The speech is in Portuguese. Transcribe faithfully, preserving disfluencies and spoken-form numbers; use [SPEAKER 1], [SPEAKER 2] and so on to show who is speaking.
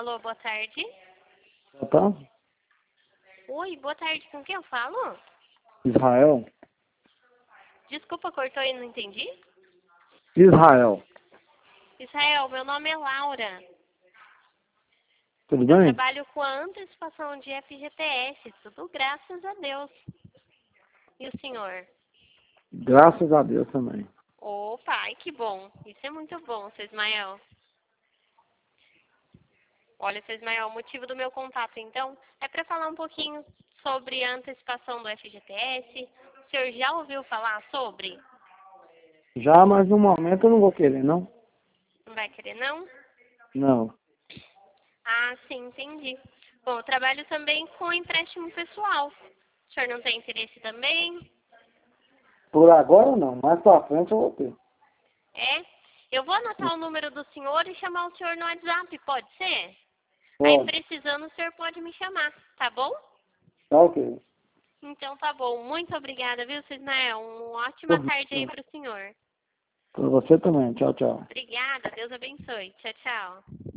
[SPEAKER 1] Alô, boa tarde.
[SPEAKER 2] Boa tarde.
[SPEAKER 1] Oi, boa tarde. Com quem eu falo?
[SPEAKER 2] Israel.
[SPEAKER 1] Desculpa, cortou aí, não entendi.
[SPEAKER 2] Israel.
[SPEAKER 1] Israel, meu nome é Laura.
[SPEAKER 2] Tudo
[SPEAKER 1] Eu
[SPEAKER 2] bem?
[SPEAKER 1] trabalho com a antecipação de F G T S. Tudo graças a Deus. E o senhor?
[SPEAKER 2] Graças a Deus também.
[SPEAKER 1] Opa, ai, que bom. Isso é muito bom, seu Ismael. Olha, seu Ismael, o motivo do meu contato, então, é para falar um pouquinho sobre a antecipação do F G T S. O senhor já ouviu falar sobre?
[SPEAKER 2] Já, mas no momento eu não vou querer, não?
[SPEAKER 1] Não vai querer, não?
[SPEAKER 2] Não.
[SPEAKER 1] Ah, sim, entendi. Bom, eu trabalho também com empréstimo pessoal. O senhor não tem interesse também?
[SPEAKER 2] Por agora não, mais pra frente eu vou ter.
[SPEAKER 1] É? Eu vou anotar o número do senhor e chamar o senhor no WhatsApp, pode ser? Aí,
[SPEAKER 2] Pode.
[SPEAKER 1] precisando, o senhor pode me chamar, tá bom?
[SPEAKER 2] Tá ok.
[SPEAKER 1] Então, tá bom. Muito obrigada, viu, Cisnael? Uma ótima
[SPEAKER 2] Por
[SPEAKER 1] tarde aí
[SPEAKER 2] nada.
[SPEAKER 1] pro senhor.
[SPEAKER 2] Pra você também. Tchau, tchau.
[SPEAKER 1] Obrigada, Deus abençoe. Tchau, tchau.